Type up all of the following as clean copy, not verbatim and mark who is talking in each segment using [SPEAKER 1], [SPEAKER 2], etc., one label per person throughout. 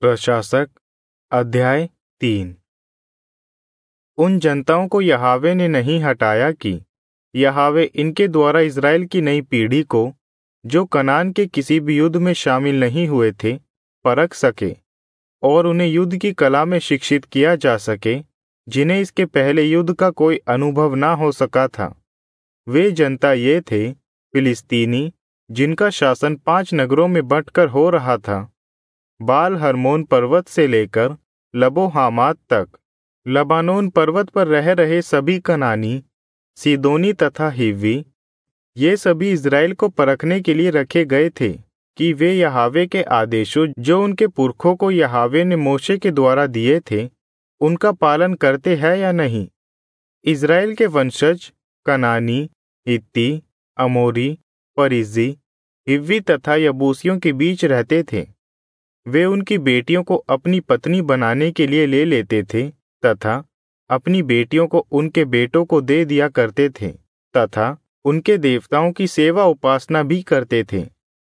[SPEAKER 1] प्रशासक अध्याय 3। उन जनताओं को यहोवा ने नहीं हटाया कि यहोवा इनके द्वारा इज़राइल की नई पीढ़ी को, जो कनान के किसी भी युद्ध में शामिल नहीं हुए थे, परख सके और उन्हें युद्ध की कला में शिक्षित किया जा सके, जिन्हें इसके पहले युद्ध का कोई अनुभव ना हो सका था। वे जनता ये थे फिलिस्तीनी, जिनका शासन 5 नगरों में बंटकर हो रहा था, बाल हर्मोन पर्वत से लेकर लबो हामात तक। लबानोन पर्वत पर रह रहे सभी कनानी, सीदोनी तथा हिव्वी, ये सभी इज़राइल को परखने के लिए रखे गए थे कि वे यहोवा के आदेशों जो उनके पुरखों को यहोवा ने मूसा के द्वारा दिए थे, उनका पालन करते हैं या नहीं। इज़राइल के वंशज कनानी, हित्ती, अमोरी, परिज्जी, हिव्वी तथा यबूसियों के बीच रहते थे। वे उनकी बेटियों को अपनी पत्नी बनाने के लिए ले लेते थे तथा अपनी बेटियों को उनके बेटों को दे दिया करते थे तथा उनके देवताओं की सेवा उपासना भी करते थे।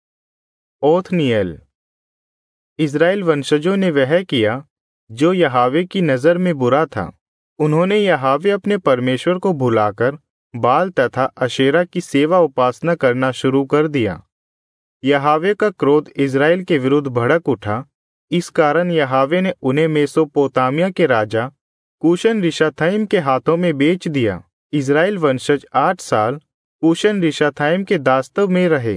[SPEAKER 1] ओत्नीएल। इज़राइल वंशजों ने वह किया जो यहोवा की नज़र में बुरा था। उन्होंने यहोवा अपने परमेश्वर को भुलाकर बाल तथा अशेरा की सेवा उपासना करना शुरू कर दिया। यहोवा का क्रोध इज़राइल के विरुद्ध भड़क उठा। इस कारण यहोवा ने उन्हें मेसोपोतामिया के राजा कूशन रिशाथाइम के हाथों में बेच दिया। इज़राइल वंशज 8 साल कूशन रिशाथाइम के दास्तव में रहे।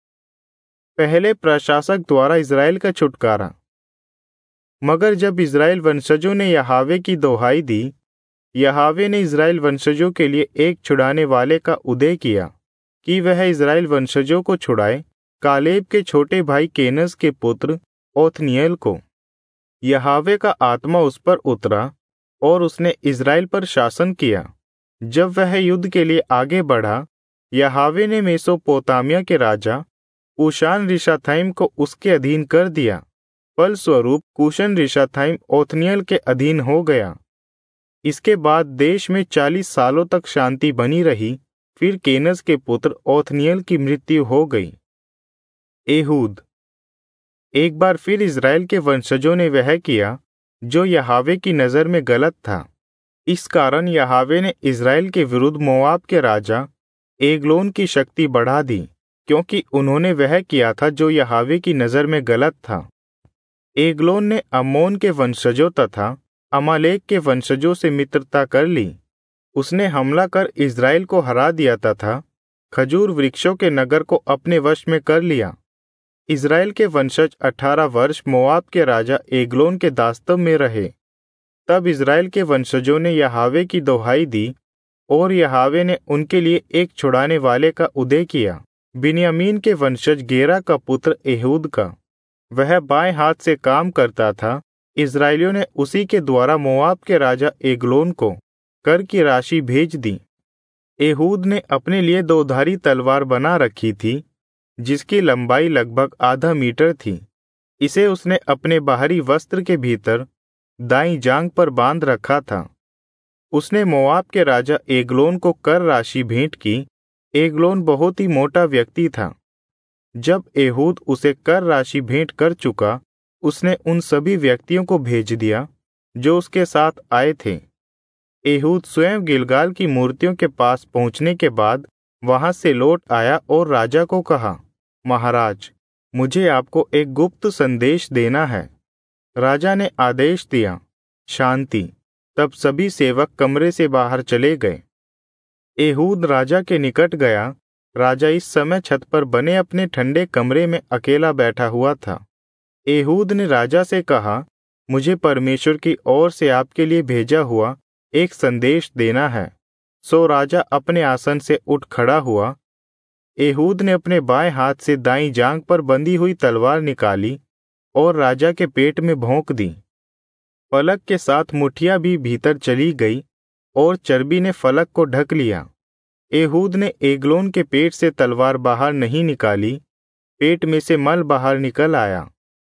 [SPEAKER 1] पहले प्रशासक द्वारा इज़राइल का छुटकारा। मगर जब इज़राइल वंशजों ने यहोवा की दोहाई दी, यहोवा ने इज़राइल वंशजों के लिए एक छुड़ाने वाले का उदय किया कि वह इज़राइल वंशजों को छुड़ाए, कालेब के छोटे भाई केनज के पुत्र ओत्नीएल को। यहोवा का आत्मा उस पर उतरा और उसने इज़राइल पर शासन किया। जब वह युद्ध के लिए आगे बढ़ा, यहोवा ने मेसोपोतामिया के राजा कूशान रिशाथाइम को उसके अधीन कर दिया। फलस्वरूप कूशन रिशाथाइम ओत्नीएल के अधीन हो गया। इसके बाद देश में 40 सालों तक शांति बनी रही। फिर केनज के पुत्र ओत्नीएल की मृत्यु हो गई। एहूद। एक बार फिर इज़राइल के वंशजों ने वह किया जो यहोवा की नज़र में गलत था। इस कारण यहोवा ने इज़राइल के विरुद्ध मोआब के राजा एग्लोन की शक्ति बढ़ा दी, क्योंकि उन्होंने वह किया था जो यहोवा की नज़र में गलत था। एग्लोन ने अम्मोन के वंशजों तथा अमालेक के वंशजों से मित्रता कर ली। उसने हमला कर इज़राइल को हरा दिया तथा खजूर वृक्षों के नगर को अपने वश में कर लिया। इज़राइल के वंशज 18 वर्ष मोआब के राजा एग्लोन के दास्तव में रहे। तब इज़राइल के वंशजों ने यहोवा की दोहाई दी और यहोवा ने उनके लिए एक छुड़ाने वाले का उदय किया, बिन्यामीन के वंशज गेरा का पुत्र एहूद का। वह बाएं हाथ से काम करता था। इज़राइलियों ने उसी के द्वारा मोआब के राजा एग्लोन को कर की राशि भेज दी। एहूद ने अपने लिए 2 धारी तलवार बना रखी थी, जिसकी लंबाई लगभग आधा मीटर थी। इसे उसने अपने बाहरी वस्त्र के भीतर दाईं जांघ पर बांध रखा था। उसने मोआब के राजा एग्लोन को कर राशि भेंट की। एग्लोन बहुत ही मोटा व्यक्ति था। जब एहूद उसे कर राशि भेंट कर चुका, उसने उन सभी व्यक्तियों को भेज दिया जो उसके साथ आए थे। एहूद स्वयं गिलगाल की मूर्तियों के पास पहुंचने के बाद वहां से लौट आया और राजा को कहा, महाराज, मुझे आपको एक गुप्त संदेश देना है। राजा ने आदेश दिया, शांति। तब सभी सेवक कमरे से बाहर चले गए। एहूद राजा के निकट गया। राजा इस समय छत पर बने अपने ठंडे कमरे में अकेला बैठा हुआ था। एहूद ने राजा से कहा, मुझे परमेश्वर की ओर से आपके लिए भेजा हुआ एक संदेश देना है। सो राजा अपने आसन से उठ खड़ा हुआ। एहूद ने अपने बाएं हाथ से दाईं जांघ पर बंधी हुई तलवार निकाली और राजा के पेट में भोंक दी। फलक के साथ मुठिया भी भीतर चली गई और चर्बी ने फलक को ढक लिया। एहूद ने एग्लोन के पेट से तलवार बाहर नहीं निकाली। पेट में से मल बाहर निकल आया।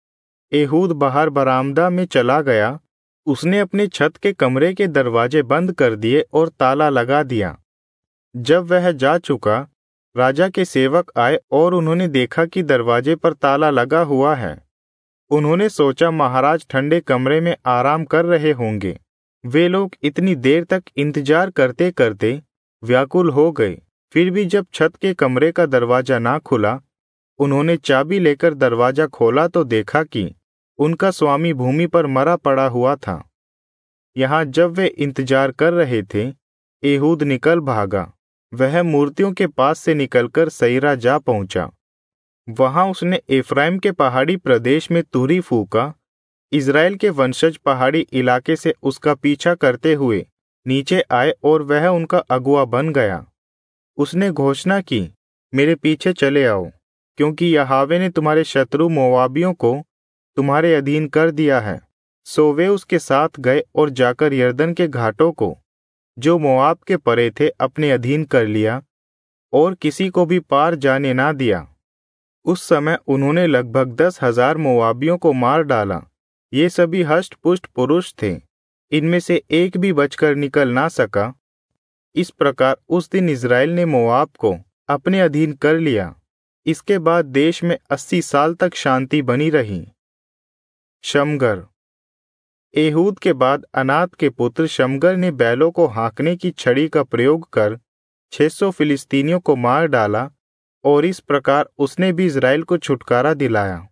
[SPEAKER 1] एहूद बाहर बरामदा में चला गया। उसने अपने छत के कमरे के दरवाजे बंद कर दिए और ताला लगा दिया। जब वह जा चुका, राजा के सेवक आए और उन्होंने देखा कि दरवाजे पर ताला लगा हुआ है। उन्होंने सोचा महाराज ठंडे कमरे में आराम कर रहे होंगे। वे लोग इतनी देर तक इंतजार करते करते व्याकुल हो गए। फिर भी जब छत के कमरे का दरवाजा ना खुला, उन्होंने चाबी लेकर दरवाजा खोला तो देखा कि उनका स्वामी भूमि पर मरा पड़ा हुआ था। यहाँ जब वे इंतजार कर रहे थे, एहूद निकल भागा। वह मूर्तियों के पास से निकलकर सईरा जा पहुंचा। वहां उसने एफ्राइम के पहाड़ी प्रदेश में तुरही फूका। इज़राइल के वंशज पहाड़ी इलाके से उसका पीछा करते हुए नीचे आए और वह उनका अगुआ बन गया। उसने घोषणा की, मेरे पीछे चले आओ, क्योंकि यहोवा ने तुम्हारे शत्रु मोआबियों को तुम्हारे अधीन कर दिया है। सो वे उसके साथ गए और जाकर यरदन के घाटों को, जो मोआब के परे थे, अपने अधीन कर लिया और किसी को भी पार जाने ना दिया। उस समय उन्होंने लगभग 10,000 मोआबियों को मार डाला। ये सभी हष्ट पुष्ट पुरुष थे, इनमें से एक भी बचकर निकल ना सका। इस प्रकार उस दिन इज़राइल ने मोआब को अपने अधीन कर लिया। इसके बाद देश में 80 साल तक शांति बनी रही। शमगर। एहूद के बाद अनात के पुत्र शमगर ने बैलों को हाँकने की छड़ी का प्रयोग कर 600 फिलिस्तीनियों को मार डाला और इस प्रकार उसने भी इज़राइल को छुटकारा दिलाया।